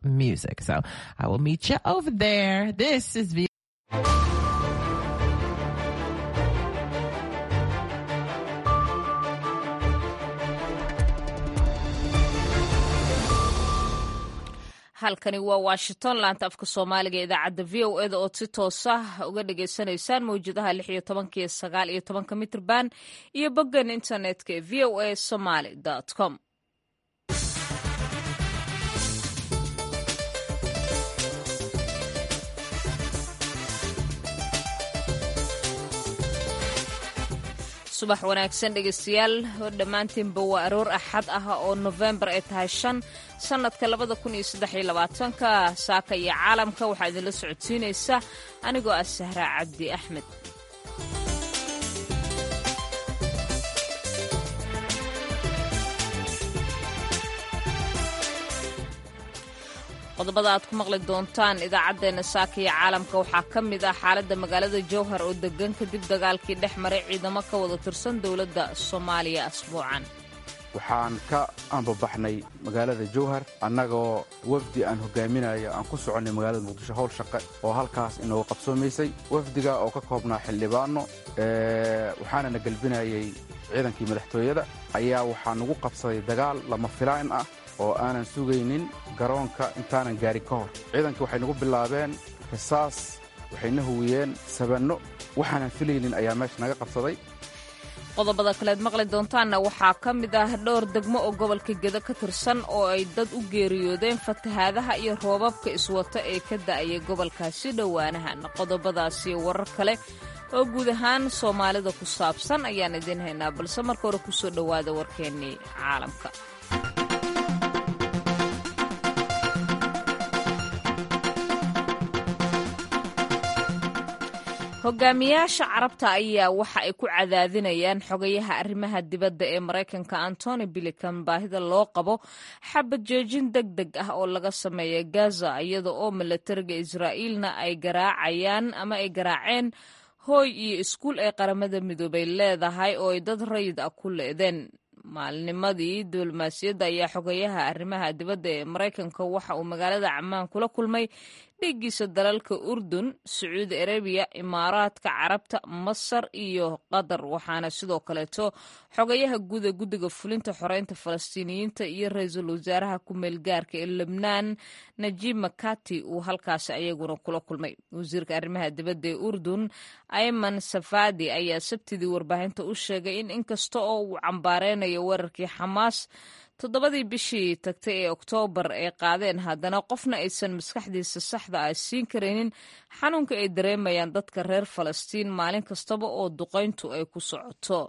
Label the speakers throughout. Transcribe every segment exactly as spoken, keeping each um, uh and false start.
Speaker 1: music. So I will meet you over there. This is V.
Speaker 2: halkani waa Washington laanta afka Soomaaliga idaacadda V O A da oo si toos ah uga dhageysanaysaan mawjadaha lix iyo toban iyo sagaal iyo toban mitir band iyo boggan internetka ee v o a somali dot com. subax wanaagsan dhegeystayaal dhammaantiinba waa aroor axad ah oo November ay tahay shan sanadka labada kun iyo saddex iyo labaatanka saaka iyo caalamka waxaa idinla socodsiinaysa anigoo ah Sahra Cabdi Axmed. qodobada aad ku maqli doontaan idaacadeena saaka iyo caalamka waxaa ka mid ah xaaladda magaalada Jowhar oo degan kadib dagaalkii dhex maray ciidamo ka wada tirsan dowladda Soomaaliya asbuucan.
Speaker 3: waxaan ka ambabaxnay magaalada Jowhar annagoo wafdi aan hogaaminayo aan ku soconay magaalada Muqdisho howl shaqo oo halkaas inoo qabsoomaysay wafdiga oo ka koobnaa xildhibaano ee waxaana na galbinayay ciidankii madaxtooyada ayaa waxaa nagu qabsaday dagaal lama filaan ah oo aanan sugaynin garoonka intaanan gaari ka hor ciidanka waxay nagu bilaabeen qisaas waxayna huwiyeen sabanno waxaanan filaynin ayaa meesha naga qabsaday.
Speaker 2: qodobada kaleed maqli doontaanna waxaa ka mid ah dhowr degmo oo gobolka Gedo ka tirsan oo ay dad u geeriyoodeen fatahaadaha iyo roobabka iswata ee ka da'aya gobolkaasi dhowaanahan. qodobadaas iyo warar kale oo guud ahaan Soomaalida ku saabsan ayaan idin haynaa balse marka hore ku soo dhawaada warkeennii caalamka. hogaamiyaasha carabta ayaa waxa ay ku cadaadinayaan xogayaha arrimaha dibadda ee Mareykanka Antony Blinken baahida loo qabo xabad joojin degdeg ah oo laga sameeyo Gaza iyada oo militariga Israa'iilna ay garaacayaan ama ay garaaceen hooy iyo iskuul ay qaramada midoobay leedahay oo ay dad rayid ah ku leedeen. maalnimadii diblomaasiyadda ayaa xogayaha arrimaha dibadda ee Mareykanka waxa uu magaalada Ammaan kula kulmay dhigiisa dalalka Urdun, Sacuudi Arabiya, Imaaraadka Carabta, Masar iyo Qatar. waxaana sidoo kaleeto xogayaha guud ee guddiga fulinta xoreynta Falastiiniyiinta iyo ra'iisul wasaaraha ku meel gaarka ee Lebanon Najib Mikati uu halkaasi ayaguna kula kulmay. wasiirka arrimaha dibadda ee Urdun Ayman Safadi ayaa sabtidii warbaahinta u sheegay in inkasta oo uu cambaareynayo weerarkii Xamaas toddobadii bishii tagtay ee Oktoobar ay qaadeen haddana qofna aysan maskaxdiisa saxda ah siin karaynin xanuunka ay dareemayaan dadka reer Falastiin maalin kastaba oo duqayntu ay ku socoto.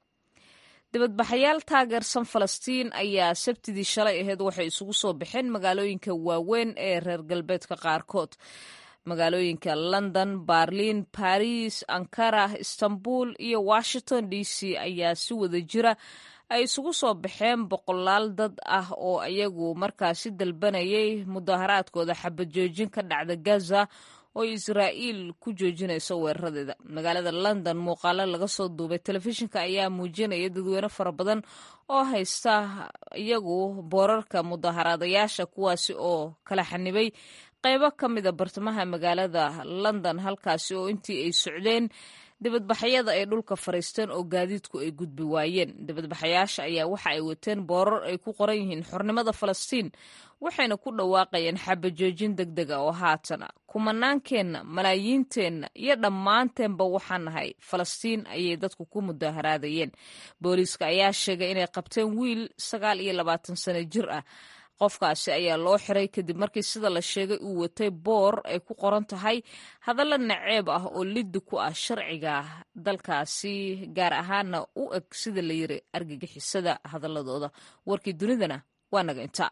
Speaker 2: dibadbaxayaal taageersan Falastiin ayaa sabtidii shalay ahayd waxay isugu soo baxeen magaalooyinka waaweyn ee reer galbeedka qaarkood. magaalooyinka London, Berlin, Paris, Ankara, Istanbul iyo Washington D C ayaa si wada jira ay isugu soo baxeen boqolaal dad ah oo ayagu markaasi dalbanayay mudaharaadkooda xabad joojin ka dhacda Gaza oo Israa'iil ku joojinayso weeraradeeda. magaalada London muuqaalo laga soo duubay telefishinka ayaa muujinaya dadweyne fara badan oo haysta iyagu boorarka mudaharaadayaasha kuwaasi oo kala xanibay qaybo ka mid a bartamaha magaalada London halkaasi oo intii ay socdeen dibadbaxyada ay dhulka fariisteen oo gaadiidku ay gudbi waayeen. dibadbaxayaasha ayaa waxa ay wateen boorar ay ku qoran yihiin xornimada Falastiin waxayna ku dhawaaqayeen xabad joojin degdeg ah oo haatan kumanaankeenna malaayiinteenna iyo dhammaanteenba waxaan nahay Falastiin ayay dadku ku mudaharaadayeen. booliiska ayaa sheegay inay qabteen wiil sagaal iyo labaatan sano jir ah. qofkaasi ayaa loo xiray kadib markii sida la sheegay uu watay boor ay ku qoran tahay hadalla naceeb ah oo liddi ku ah sharciga dalkaasi gaar ahaana u eg sida la yiri argagixisada hadalladooda. warkii dunidana waa naga inta.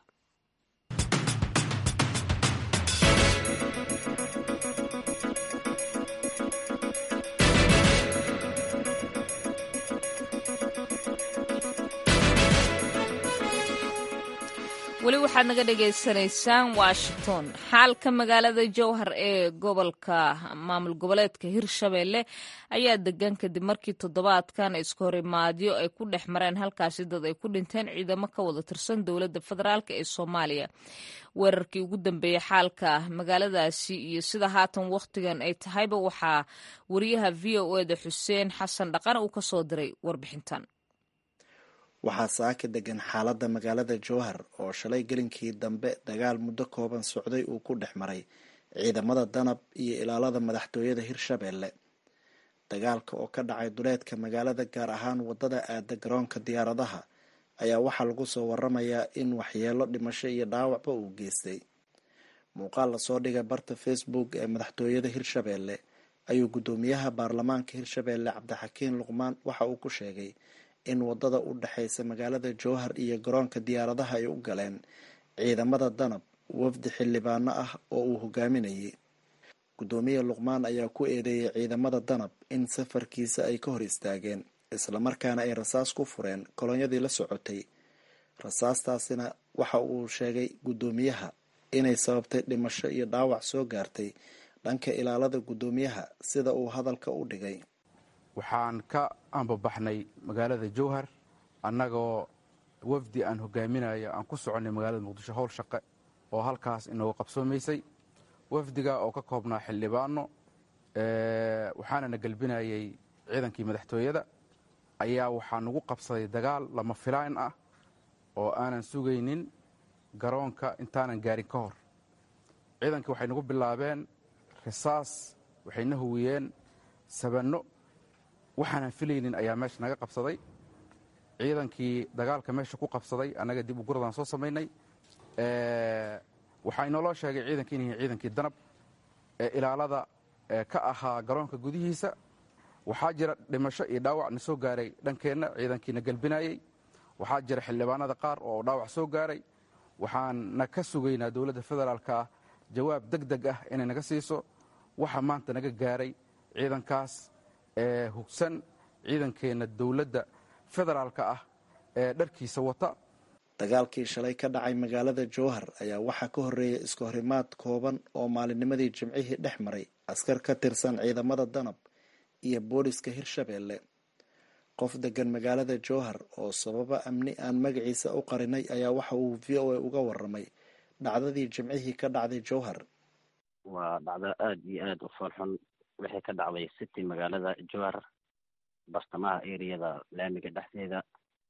Speaker 2: weli waxaad naga dhagaysanaysaan washington. xaalka magaalada jowhar ee gobolka maamul goboleedka hirshabelle ayaa degan kadib markii toddobaadkan iskahorimaadyo ay ku dhex mareen halkaasi dad ay ku dhinteen ciidamo ka wada tirsan dowladda federaalk ee soomaaliya. weerarkii ugu dambeeyey xaalka magaaladaasi iyo sida haatan wakhtigan ay tahayba waxaa wariyaha v o eda xuseen xasan dhaqan uu ka soo diray warbixintan.
Speaker 4: waxaa saaka degan xaaladda magaalada jowhar oo shalay gelinkii dambe dagaal muddo kooban socday uu ku dhex maray ciidamada danab iyo ilaalada madaxtooyada hirshabelle. dagaalka oo ka dhacay duleedka magaalada gaar ahaan wadada aada garoonka diyaaradaha ayaa waxaa lagu soo waramayaa in waxyeelo dhimasho iyo dhaawacba uu geystay. muuqaal lasoo dhigay barta facebook ee madaxtooyada hirshabelle ayuu guddoomiyaha baarlamaanka hirshabelle cabdixakiin luqmaan waxa uu ku sheegay in wadada u dhexaysa magaalada jowhar iyo garoonka diyaaradaha ay u galeen ciidamada danab wafdi xildhibaano ah oo uu hogaaminayay. guddoomiye luqmaan ayaa ku eedeeyay ciidamada danab in safarkiisa ay ka hor istaageen islamarkaana ay rasaas ku fureen kolonyadii la socotay. rasaastaasina waxa uu sheegay guddoomiyaha inay sababtay dhimasho iyo dhaawac soo gaartay dhanka ilaalada guddoomiyaha sida uu hadalka u dhigay.
Speaker 3: waxaan ka ambabaxnay magaalada jowhar annagoo wafdi aan hogaaminayo aan ku soconnay magaalada muqdisho howl shaqe oo halkaas inooga qabsoomaysay. wafdiga oo ka koobnaa xildhibaano waxaana na gelbinayay ciidankii madaxtooyada ayaa waxaa nagu qabsaday dagaal lama filaan ah oo aanan sugaynin garoonka intaanan gaarin ka hor. ciidankii waxay nagu bilaabeen risaas, waxayna huwiyeen sabanno waxaanan filaynin ayaa meesha naga qabsaday. ciidankii dagaalka meesha ku qabsaday annaga dib u gurdaan soo samaynay. waxaa inoloo sheegay ciidankii in yihiin ciidankii danab ee ilaalada ka ahaa garoonka gudihiisa. waxaa jira dhimasho iyo dhaawac na soo gaaray dhankeenna ciidankiina gelbinayey. waxaa jira xildhibaanada qaar oo dhaawac soo gaaray. waxaanna ka sugaynaa dowladda federaalka ah jawaab deg deg ah inay naga siiso waxa maanta naga gaaray ciidankaas ee hugsan ciidankeenna dowladda federaalka ah ee dharkiisa wata.
Speaker 4: dagaalkii shalay ka dhacay magaalada jowhar ayaa waxaa ka horreeyay iskahorimaad kooban oo maalinnimadii jimcihii dhex maray askar ka tirsan ciidamada danab iyo booliska hirshabelle. qof degan magaalada jowhar oo sababa amni aan magaciisa u qarinay ayaa waxa uu v o a uga waramay dhacdadii jimcihii ka dhacday jowhar.
Speaker 5: waa dhacdo aada iyo aada u foolxun waxay ka dhacday city magaalada jowhar bartamaha eriyada laamiga dhexdeeda.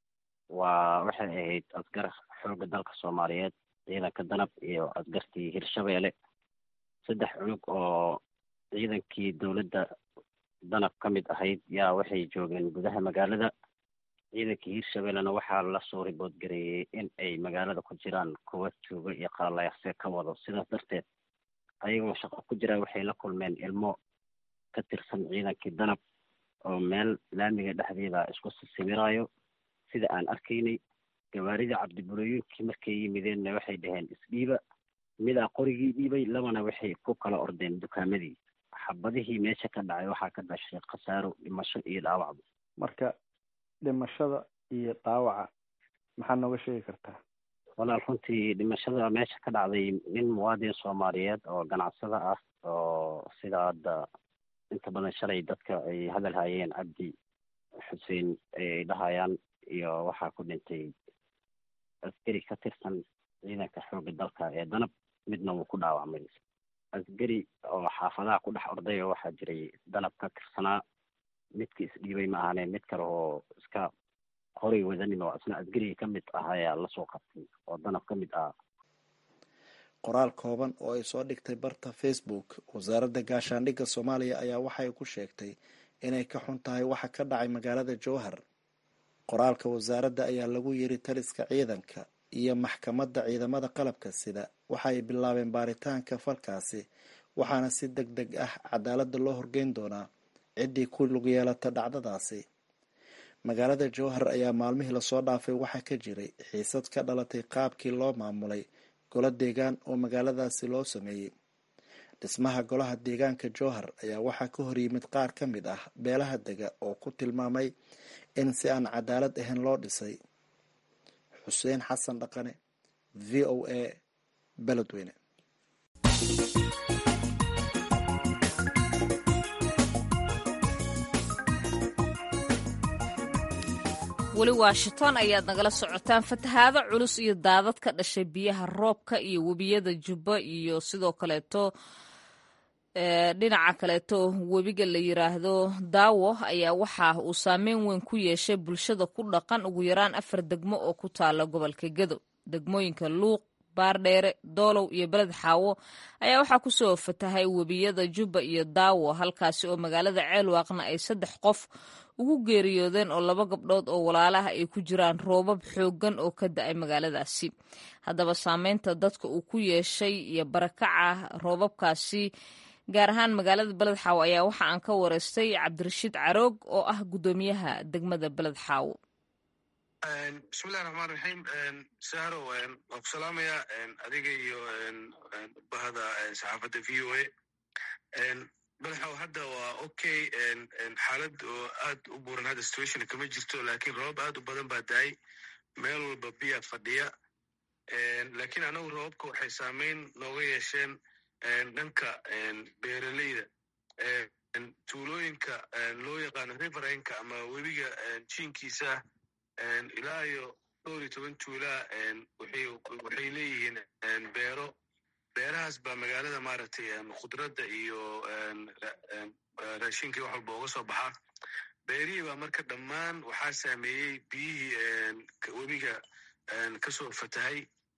Speaker 5: waa waxay ahayd asgar xooga dalka soomaaliyeed ciidanka danab iyo asgartii hirshabelle. saddex cunug oo ciidankii dowladda danab ka mid ahayd yaa waxay joogeen gudaha magaalada. ciidankii hirshabellena waxaa lasoo riboodgareeyey in ay magaalada ku jiraan kuwa jooga iyo qalalayaaqse ka wado. sidaas darteed ayagoo shaqo ku jira waxay la kulmeen ilmo ka tirsan ciidankii danab oo meel laamiga dhexdeeda isku sawiraayo. sida aan arkaynay gawaarida cabdibulooyinkii markay yimideenna waxay dhaheen isdhiiba, midaa qorigii dhiibay, labana waxay ku kala ordeen dukaamadii. xabadihii meesha ka dhacay waxaa ka dhashay khasaaro dhimasho iyo dhaawacba.
Speaker 4: marka dhimashada iyo dhaawaca maxaa nooga sheegi kartaa?
Speaker 5: walaal runtii dhimashada meesha ka dhacday nin muwaadin soomaaliyeed oo ganacsada ah oo sida hadda inta badan shalay dadka ay hadal hayeen cabdi xuseen ay dhahayaan, iyo waxaa ku dhintay askari ka tirsan ciidanka xooga dalka ee danab, midna wuu ku dhaawacmay. askari oo xaafadaha ku dhex orday oo waxaa jiray danab ka tirsanaa, midkii isdhiibay ma ahane mid kale oo iska horay wadanin oo isna askariga ka mid ah ayaa lasoo qabtay oo danab ka mid ah.
Speaker 4: qoraal kooban oo ay soo dhigtay barta facebook wasaaradda gaashaandhigga soomaaliya ayaa waxay ku sheegtay inay ka xun tahay waxa ka dhacay magaalada jowhar. qoraalka wasaaradda ayaa lagu yiri taliska ciidanka iyo maxkamadda ciidamada qalabka sida waxay bilaabeen baaritaanka falkaasi, waxaana si deg deg ah cadaaladda loo horgeyn doonaa ciddii ku lug yeelata dhacdadaasi. magaalada jowhar ayaa maalmihii lasoo dhaafay waxaa ka jiray xiisad ka dhalatay qaabkii loo maamulay golo deegaan oo magaaladaasi loo sameeyey. dhismaha golaha deegaanka jowhar ayaa waxaa ka horyimid qaar ka mid ah beelaha dega oo ku tilmaamay in si aan cadaalad ahayn loo dhisay. xuseen xasan dhaqane, v o a beledweyne.
Speaker 2: weli washington ayaad nagala socotaan. fatahaado culus iyo daadad ka dhashay biyaha roobka iyo webiyada jubba iyo sidoo kaleeto dhinaca kaleeto webiga la yiraahdo daawo ayaa waxa uu saameyn weyn ku yeeshay bulshada ku dhaqan ugu yaraan afar degmo oo ku taala gobolka Gedo. degmooyinka Luuq, Baardheere, Doolow iyo Beled Xaawo ayaa waxaa ku soo fatahay webiyada Jubba iyo Daawo, halkaasi oo magaalada Ceelwaaqna ay saddex qof ugu geeriyoodeen oo laba gabdhood oo walaalaha ay ku jiraan roobab xooggan oo ka da'ay magaaladaasi. haddaba saameynta dadka uu ku yeeshay iyo barakaca roobabkaasi gaar ahaan magaalada Beled Xaawo ayaa waxa aan ka wareystay Cabdirashiid Caroog oo ah gudoomiyaha degmada Beled Xaawo.
Speaker 6: bismillahi raxmaan raxiim. sahro waan ku salaamayaa adiga iyo bahda saxaafadda v o a. Beled Xaawo hadda waa okay, xaalad oo aad u buuran hadda situation kama jirto, laakiin roobab aad u badan baa daay, meel walba biyaa fadhiya. laakiin anagu roobabka waxay saameyn nooga yeesheen dhanka beeraleyda. tuulooyinka loo yaqaano riverenka ama webiga jiinkiisa ilaa iyo dhowr iyo toban tuulaa waxay leeyihiin beero. beerahaas baa magaalada maaragtay khudradda iyo raashinkii wax walba uga soo baxaa. beerihii baa marka dhammaan waxaa saameeyey biyihii webiga kasoo fatahay.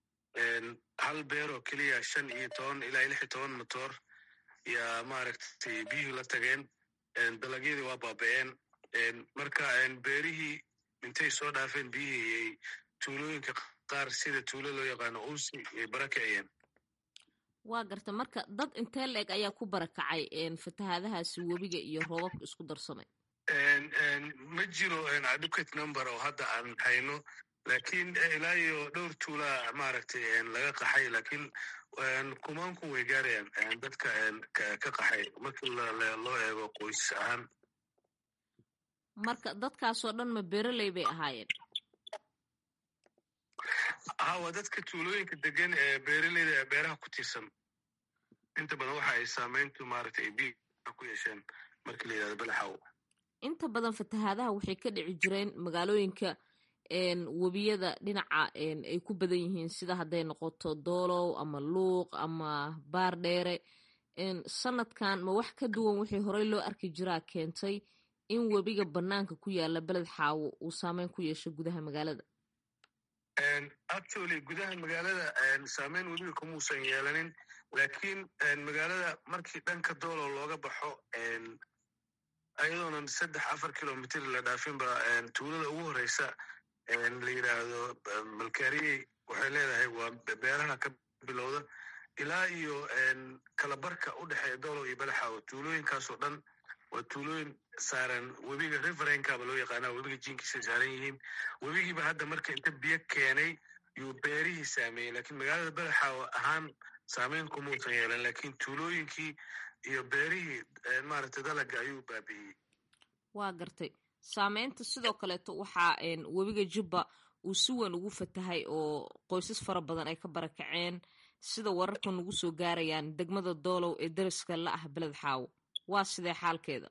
Speaker 6: hal beeroo keliya shan iyo toban ilaa lix iyo toban motoor yaa maaragtay biyuhu la tageen. dalagyadii waa baaba'een. marka beerihii intay soo dhaafeen biyihii ay tuulooyinka qaar sida tuulo loo yaqaano uusi ay barakaciyeen.
Speaker 2: waa garta marka dad intee la-eg ayaa ku barakacay fatahaadahaasi webiga iyo roobabka isku darsamay?
Speaker 6: ma jiro adequate number oo hadda aan hayno, laakiin ilaa iyo dhowr tuulaa maaragtay laga qaxay, laakiin kumaanku way gaarayaan dadka ka qaxay markii loo eego qoys ahaan.
Speaker 2: marka dadkaasoo dhan ma beeraley bay ahaayeen?
Speaker 6: ha waa dadka tuulooyinka degan ee beeraleyda ee beeraha ku tiirsan. inta badan waxa ay saameyntu maaragtay biyaha ku yeesheen markii la yidhahdo Beled Xaawo.
Speaker 2: inta badan fatahaadaha waxay ka dhici jireen magaalooyinka webiyada dhinaca ay ku badan yihiin, sida hadday noqoto Doolow ama Luuq ama Baardheere. sanadkan ma wax ka duwan wixii horey loo arki jiraa keentay in webiga banaanka ku yaala Beled Xaawo uu saameyn ku yeesho gudaha magaalada?
Speaker 6: actually gudaha magaalada saameyn webiga kumuusan yeelanin, laakiin magaalada markii dhanka Doolow looga baxo ayadoonan saddex afar kilomitr la dhaafinba tuulada ugu horeysa la yidhaahdo Malkaariyey waxay leedahay waa beeraha ka bilowda ilaa iyo kalabarka u dhexeeya Doolow iyo Beled Xaawo. tuulooyinkaasoo dhan waa tuulooyin saaran webiga riverenkaba loo yaqaana, webiga jiinkiisa saaran yihiin. webigiiba hadda marka inta biyo keenay yuu beerihii saameeyey, laakiin magaalada Beled Xaawo ahaan saameyn kumuusan yeelan, laakiin tuulooyinkii iyo beerihii maaragtay dalaga ayuu baabi'iyey.
Speaker 2: waa gartay. saameynta sidoo kaleeto waxaa webiga Jubba uu si weyn ugu fatahay oo qoysas fara badan ay ka barakaceen, sida wararka nagu soo gaarayaan degmada Doolow ee dariska la ah Beled Xaawo. waa sidee xaalkeeda?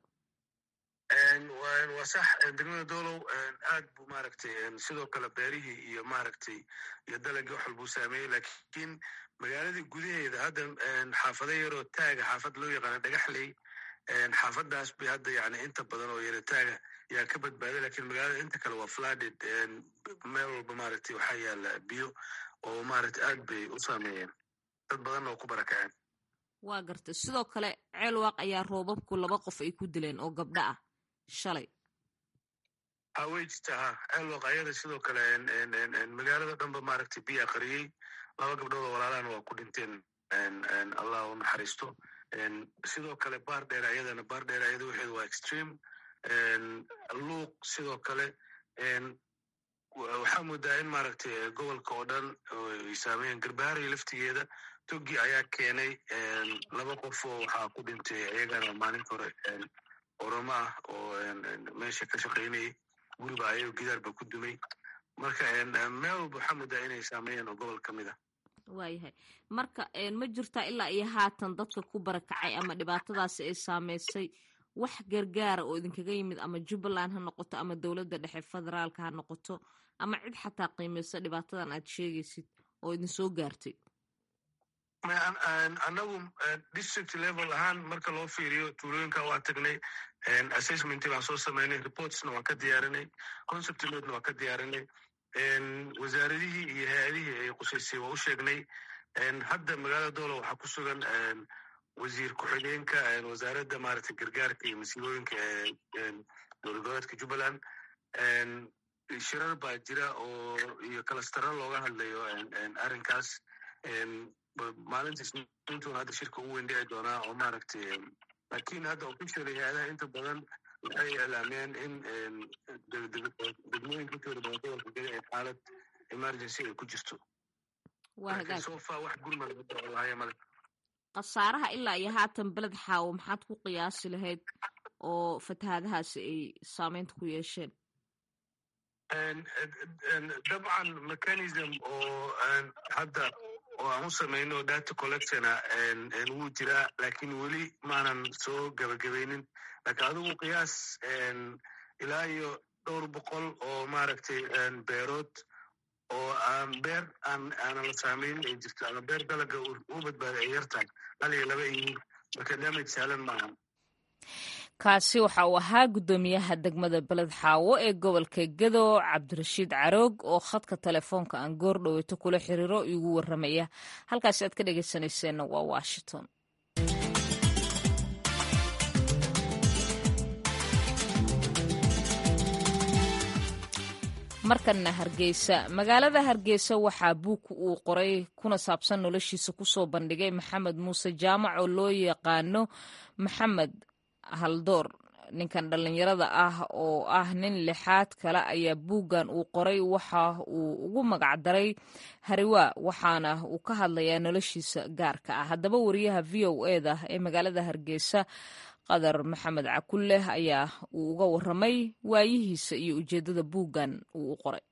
Speaker 6: waa sax, degmada Doolow aad buu maaragtay sidoo kale beerihii iyo maaragtay iyo dalagii wax walbuu saameeyey, laakiin magaaladii gudaheeda hadda xaafado yaroo taaga, xaafad loo yaqaano Dhagaxley, xaafadaas bay hadda yani inta badan oo yara taaga yaa ka badbaaday, laakiin magaalada inta kale waa flooded. meel walba maaragtay waxaa yaala biyo oo maaragtay aad bay u saameeyeen, dad badan oo ku barakaceen.
Speaker 2: waa gartay. sidoo kale Ceelwaaq ayaa roobabku laba qof ay ku dileen oo gabdho ah shalay.
Speaker 6: ha way jirtaa. ha Ceelwaaq ayada sidoo kale magaalada dhanba maaragtay biyaa qariyey, laba gabdhood oo walaalahana waa ku dhinteen, allah u naxariisto. sidoo kale Baardheere ayadana Baardheere ayada waxeedu waa extreme. Luuq sidoo kale waxaa moodaa in maaragtay gobolka oo dhan ay saameeyeen. Garbaharey laftigeeda togi ayaa keenay laba qof oo waxaa ku dhintay iyagana maalinta hore oromo ah oo meesha ka shaqaynayay, guriba ayago gidaarba ku dumay. marka meel walba waxaa muddaa inay saameeyeen oo gobol ka mid ah.
Speaker 2: waayahay marka ma jirtaa ilaa iyo haatan dadka ku barakacay ama dhibaatadaasi ay saameysay wax gargaara oo idinkaga yimid ama jubbaland ha noqoto ama dowladda dhexe federaalka ha noqoto ama cid xataa qiimeysa dhibaatadan aad sheegaysid oo idin soo gaartay?
Speaker 6: anagu district level ahaan marka loo fiiriyo tuulooyinka waa tagnay, assessment baan soo sameynay, reportsna waan ka diyaarinay, concept note-na waan ka diyaarinay, wasaaradihii iyo hay-adihii ay qusaysay waa u sheegnay. hadda magaalada doolo waxaa ku sugan wasiir ku-xigeenka wasaaradda maaragtay gargaarka iyo masiibooyinka dowlad goboleedka jubbaland. shirar baa jira oo iyo kalastaro looga hadlayo arrinkaas. maalinta isniintuna hadda shirka ugu weyn dhici doonaa oo maaragtay laakiin hadda officially hay-adaha inta badan waxay iclaameen in degmooyinka intooda badan gobolka geli ay xaalad emergency ay ku jirto. sofa wax gurmad lahaya male.
Speaker 2: khasaaraha ilaa iyo haatan beled xaawo maxaad ku qiyaasi lahayd oo fatahaadahaasi ay saameynta ku yeesheen?
Speaker 6: dabcan mechanism oo hadda oo aan u samayno data collectiona wuu jiraa, laakiin weli maanan soo gabagabaynin. laakiin adigu qiyaas ilaa iyo dhowr boqol oo maaragtay beerood oo aan beer aan aanan la saamayn ay jirto ama beer dalaga u badbaada ay yartahay hal iyo laba yihiin, marka damage sahlan maaha.
Speaker 2: kaasi waxa uu ahaa guddoomiyaha degmada beled xaawo ee gobolka gedo cabdirashiid caroog oo khadka telefoonka aan goor dhoweyto kula xiriiro igu warramaya. halkaasi aad ka dhegaysanayseena waa washington. markana hargeysa. magaalada hargeysa waxaa buug uu qoray kuna saabsan noloshiisa kusoo bandhigay maxamed muuse jaamac oo loo yaqaano maxamed haldoor. ninkan dhallinyarada ah oo ah nin lixaad kale ayaa buuggan uu qoray waxa uu ugu magacdaray hariwaa, waxaana uu ka hadlayaa noloshiisa gaarka ah. haddaba wariyaha v o eda ee magaalada hargeysa qadar maxamed cakulle ayaa uu uga waramay waayihiisa iyo ujeedada buuggan uu u qoray.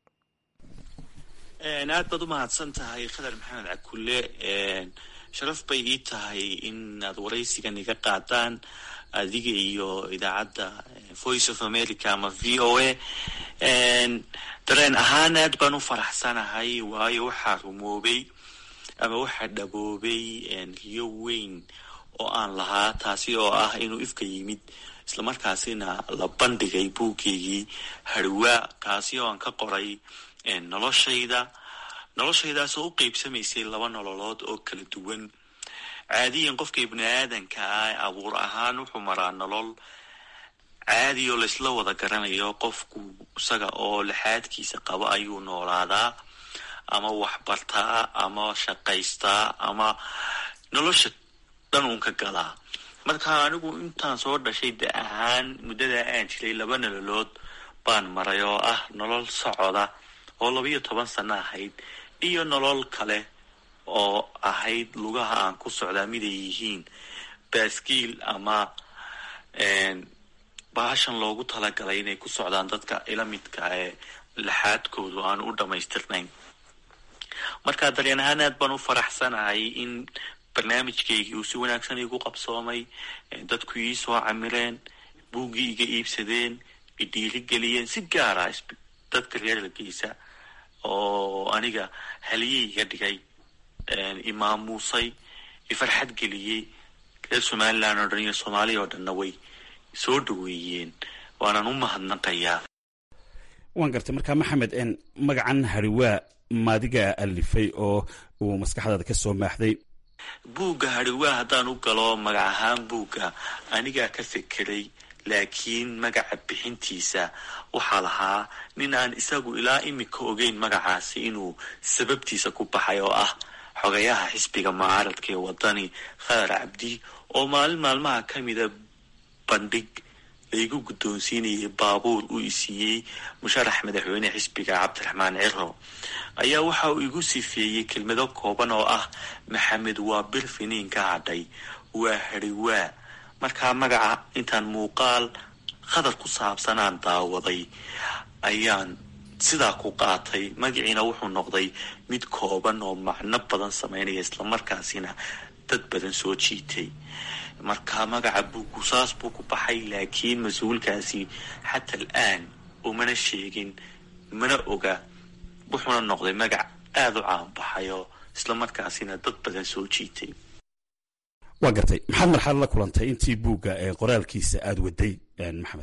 Speaker 7: aad baad u mahadsan tahay qadar maxamed cakulle. sharaf bay ii tahay in aad waraysigan iga qaadaan adiga iyo idaacadda voice of america ama v o a. dareen ahaan aad baan u faraxsanahay, waayo waxaa rumoobay ama waxaa dhaboobay riyo weyn oo aan lahaa, taasi oo ah inuu ifka yimid islamarkaasina la bandhigay buuggeygii hariwaa, kaasi oo aan ka qoray noloshayda noloshaydaasoo u qeybsamaysay laba nololood oo kala duwan. caadiyan qofka ibni aadanka ah abuur ahaan wuxuu maraa nolol caadi oo laysla wada garanayo. qofku isaga oo lixaadkiisa qaba ayuu noolaadaa ama waxbartaa ama shaqaystaa ama nolosha dhan uun ka galaa. marka anigu intaan soo dhashay da ahaan muddadaa aan jiray laba nololood baan maray oo ah nolol socoda oo laba iyo toban sano ahayd iyo nolol kale oo ahayd lugaha aan ku socdaa miday yihiin baaskiil ama bahashan loogu talagalay inay ku socdaan dadka ila midka ee laxaadkoodu aan u dhamaystirnayn. marka dareen ahaan aad baan u faraxsanahay in barnaamijkaygii uu si wanaagsan igu qabsoomay, dadku ii soo camireen, buuggii iga iibsadeen, idhiirigeliyeen. si gaara dadka reer Hargeysa oo aniga haliyey iga dhigay, imaamuusay, ifarxad geliyey. reer somaliland oo dhan iyo soomaaliya oo dhanna way soo dhaweeyeen, waanaan u mahadnaqayaa.
Speaker 8: waan gartay markaa maxamed, magacan hariwaa maadiga alifay oo uu maskaxdaada ka soo maaxday?
Speaker 7: buugga hariwaa haddaan u galo magac ahaan buugga anigaa ka fekeray, laakiin magaca bixintiisa waxaa lahaa nin aan isagu ilaa imika ogeyn magacaasi inuu sababtiisa ku baxay, oo ah xogayaha xisbiga mucaaradka ee wadani khadar cabdi, oo maalin maalmaha ka mida bandhig laygu guddoonsiinayay baabuur uu isiiyey musharax madaxweyne xisbiga cabdiraxmaan ciro, ayaa waxa uu igu sifeeyey kelmado kooban oo ah maxamed waa bir finiin ka hadhay, waa hariwaa. markaa magaca intaan muuqaal khadar ku saabsanaan daawaday ayaan sidaa ku qaatay magaciina wuxuu noqday mid kooban oo macno badan sameynaya islamarkaasina dad badan soo jiitay. marka magaca buuggu saas buu ku baxay, laakiin mas-uulkaasi xata al-aan umana sheegin, mana oga. wuxuuna noqday magac aada u caanbaxay oo islamarkaasina dad badan soo jiitay.
Speaker 8: waa gartay. maxaad marxalad la kulantay intii buugga qoraalkiisa aada waday maxamed?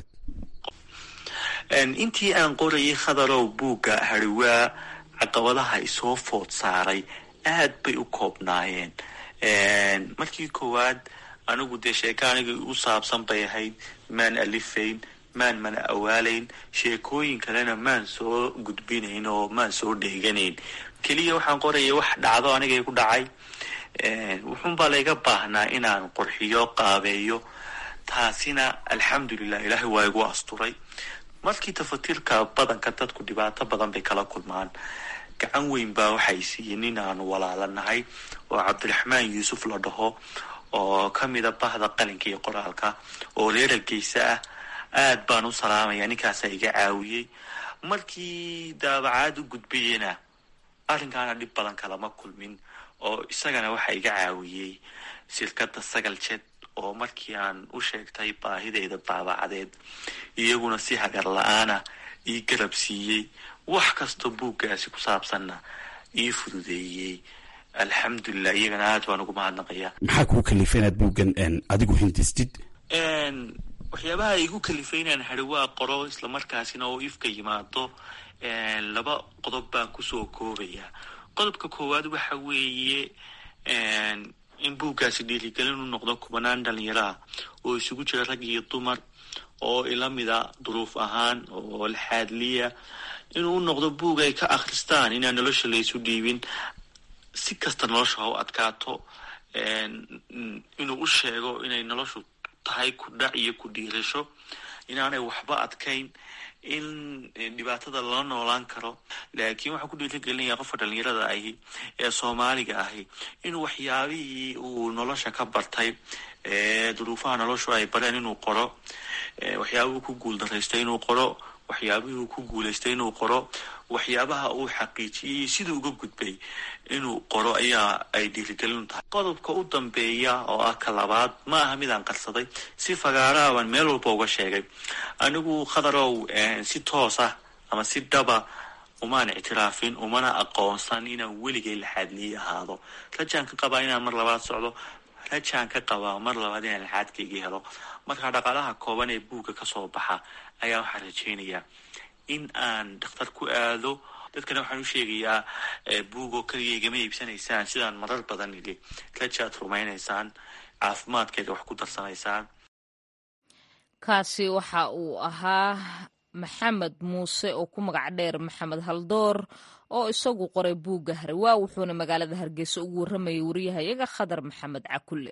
Speaker 7: intii aan qorayay khadarow buugga hariwaa caqabadaha isoo food saaray aad bay u koobnaayeen. markii koowaad anigu dee sheeka anigii u saabsan bay ahayd, maan alifayn, maan mana awaalayn, sheekooyin kalena maan soo gudbinayn oo maan soo dheeganayn. keliya waxaan qorayay wax dhacdo anigay ku dhacay. wuxuunbaa layga baahnaa inaan qurxiyo, qaabeeyo. taasina alxamdulilah ilaahay waa igu asturay. markii tafatirka badanka dadku dhibaato badan bay kala kulmaan. gacan weyn baa waxay siiyeen in aanu walaalanahay oo cabdiraxmaan yuusuf la dhaho, oo kamida bahda qalinka iyo qoraalka, oo reer Hargeysa ah. aad baan u salaamaya, ninkaasaa iga caawiyey. markii daabacaad u gudbayena arrinkaana dhib badan kalama kulmin, oo isagana waxa iga caawiyey shirkadda Sagal Jet, oo markii aan u sheegtay baahideyda daabacadeed iyaguna si hagar la-aana ii garab siiyey. wax kasta buuggaasi ku saabsanna ii fududeeyey. alxamdulilah, iyagana aad baan ugu mahadnaqaya.
Speaker 8: maxaa kuu kalifay inaad buuggan adigu hindistid?
Speaker 7: waxyaabaha igu kalifay inaan hariwaa qoro islamarkaasina oo ifka yimaado, laba qodob baan kusoo koobaya. qodobka koowaad waxa weeye in buuggaasi dhiirigelin u noqdo kubanaan dhalinyaro ah oo isugu jira rag iyo dumar oo ilamida duruuf ahaan oo laxaadliya, inuu u noqdo buug ay ka akhristaan inaan nolosha laysu dhiibin, si kasta nolosha ha u adkaato. inuu u sheego inay noloshu tahay ku dhac iyo ku dhiirasho, inaanay waxba adkayn, in dhibaatada lala noolaan karo. laakiin waxaa ku dhiirigelinaya qofka dhalinyarada ahi ee soomaaliga ahi inuu waxyaabihii uu nolosha ka bartay, duruufaha noloshu ay bareen inuu qoro, waxyaabihii ku guuldaraystay inuu qoro, waxyaabihii uu ku guulaystay inuu qoro, waxyaabaha uu xaqiijiyey siduu uga gudbay inuu qoro ayaa ay dhiirigelin tahay. qodobka u dambeeya oo ah ka labaad ma aha midaan qarsaday, si fagaaraha baan meel walba uga sheegay. anigu khadarow si toos ah ama si dhaba umaan ictiraafin, umana aqoonsan inaan weligay laxaadliyi ahaado. rajaan ka qabaa inaan mar labaad socdo, rajaan ka qabaa mar labaad inaan laxaadkaygii helo. marka dhaqaalaha kooban ee buugga kasoo baxa ayaa waxaan rajaynayaa in aan dhakhtar ku aado. dadkana waxaan u sheegayaa buugoo keliya igama iibsanaysaan, sidaan marar badan idhi, rajaad rumaynaysaan, caafimaadkeeda wax ku darsanaysaan.
Speaker 2: kaasi waxa uu ahaa maxamed muuse oo ku magac dheer maxamed haldoor, oo isagu qoray buugga hariwaa, wuxuuna magaalada Hargeysa ugu warramayay wariyahayaga khadar maxamed cakulle.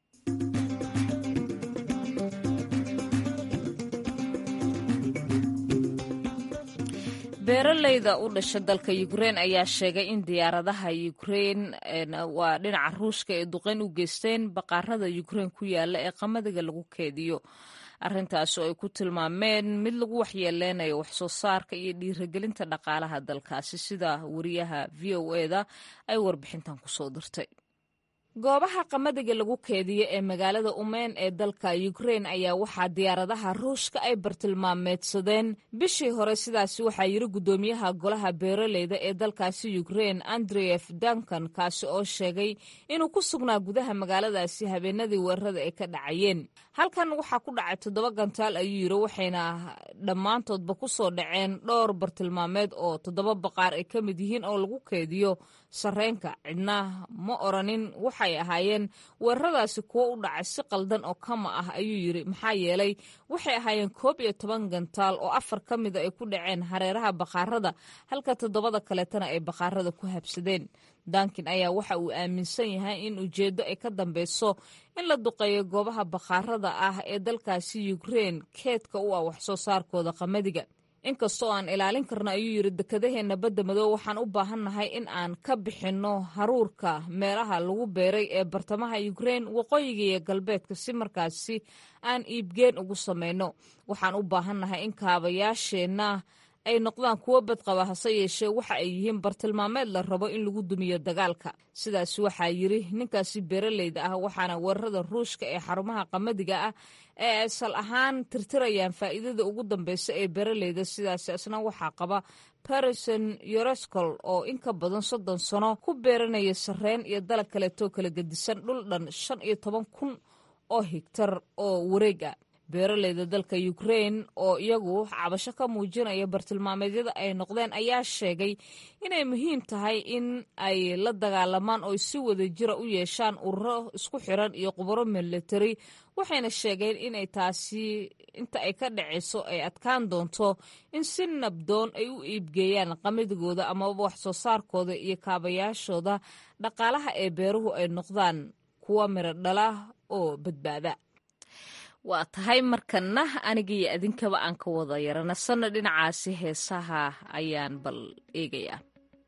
Speaker 2: beeralayda u dhasha dalka Ukraine ayaa sheegay in diyaaradaha Ukraine waa dhinaca Ruushka ee duqeyn u geysteen baqaarada Ukraine ku yaala ee qamadiga lagu keediyo. arrintaas oo ay ku tilmaameen mid lagu waxyeeleynayo wax soo saarka iyo dhiirigelinta dhaqaalaha dalkaasi, sida wariyaha V O E da ay warbixintan ku soo dirtay. goobaha qamadiga lagu keediyo ee magaalada Uman ee dalka Ukraine ayaa waxaa diyaaradaha Ruushka ay bartilmaameedsadeen bishii hore. sidaasi waxaa yiri gudoomiyaha golaha beeralayda ee dalkaasi Ukraine Andrey Duncan, kaasi oo sheegay inuu ku sugnaa gudaha magaaladaasi habeenadii weerarada ay ka dhacayeen. halkan waxaa ku dhacay toddoba gantaal ayuu yiri, waxayna dhammaantoodba ku soo dhaceen dhowr bartilmaameed oo toddoba baqaar ay ka mid yihiin oo lagu keediyo sarreenka. cidna ma oranin waxay ahaayeen weeraradaasi kuwo u dhacay si qaldan oo kama ah ayuu yiri, maxaa yeelay waxay ahaayeen koob iyo toban gantaal oo afar ka mida ay ku dhaceen hareeraha baqaarada, halka toddobada kaleetana ay baqaarada ku habsadeen. Duncan ayaa waxa uu aaminsan yahay in ujeeddo ay ka dambeyso in la duqeeyo goobaha baqaarada ah ee dalkaasi Ukraine keedka u ah wax soo saarkooda qamadiga. inkastoo aan ilaalin karno ayuu yiri dekadaheena badda madow, waxaan u baahannahay in aan ka bixinno haruurka meelaha lagu beeray ee bartamaha Ukraine, waqooyiga iyo galbeedka, si markaasi aan iibgeen ugu samayno. waxaan u baahannahay in kaabayaasheenna ay noqdaan kuwo badqaba hase yeeshee waxa ay yihiin bartilmaameed la rabo in lagu dumiyo dagaalka. sidaas waxaa yidhi ninkaasi beeraleyda ah, waxaana weerarada ruushka ee xarumaha qamadiga ah ee asal ahaan tirtirayaan faa'iidada ugu dambeysa ee beeraleyda. sidaas isna waxaa qaba Parison Yoreskol oo in ka badan soddon sano ku beeranaya sarreen iyo dalag kaleetoo kala gedisan dhul dhan shan iyo toban kun oo higtar oo wareeg ah. beeraleyda dalka Ukraine oo iyagu cabasho ka muujinaya bartilmaameedyada ay noqdeen ayaa sheegay inay muhiim tahay in ay la dagaalamaan oo si wada jira u yeeshaan ururo isku xiran iyo khubaro military, waxayna sheegeen inay taasi inta ay ka dhacayso ay adkaan doonto in si nabdoon ay u iibgeeyaan qamadigooda amaba wax soo saarkooda iyo kaabayaashooda dhaqaalaha ee beeruhu ay noqdaan kuwa miro dhala oo badbaada. waa tahay markana anigiiyo adinkaba aan ka wada yaranasanno dhinacaasi heesaha ayaan bal eegayaa.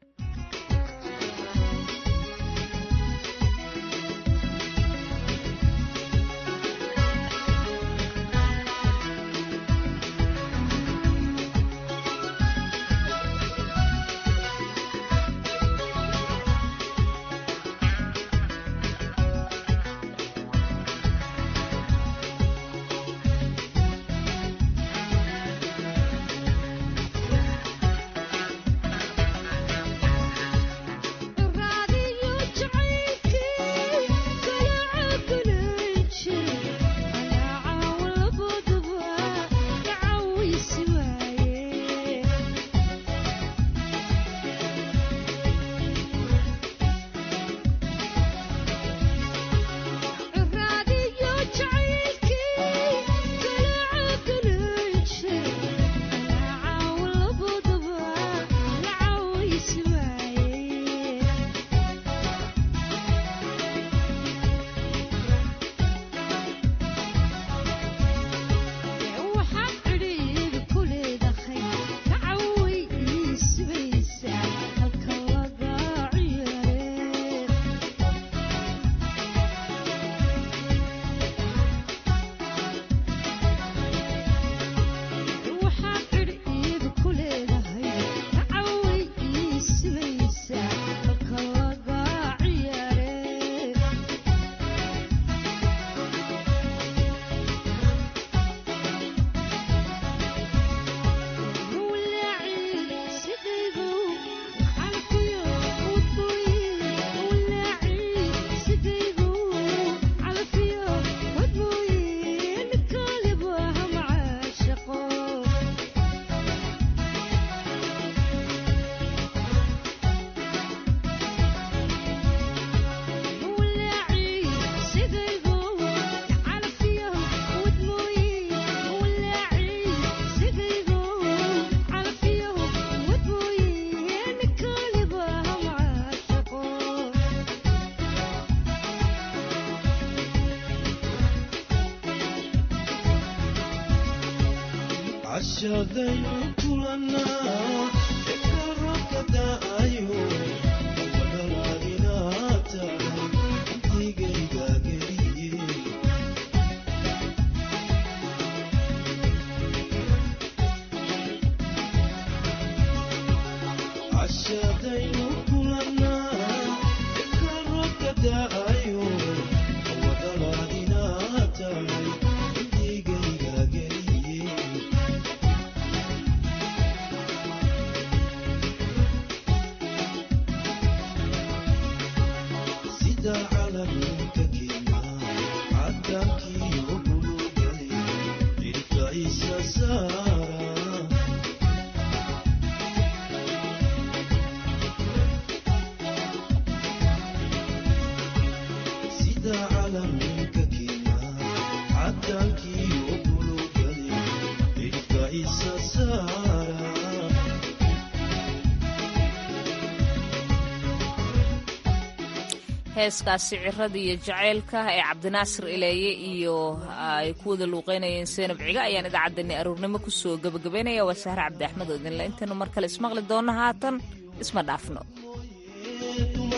Speaker 9: heeskaasi cirada iyo jaceylka ee cabdinaasir ileeye iyo ay ku wada luuqeynayeen seenab ciga ayaan idaacaddani aruurnimo kusoo gabagabaynaya waa sahre cabdi axmed oo idinle intaynu mar kale ismaqli doonno haatan isma dhaafno.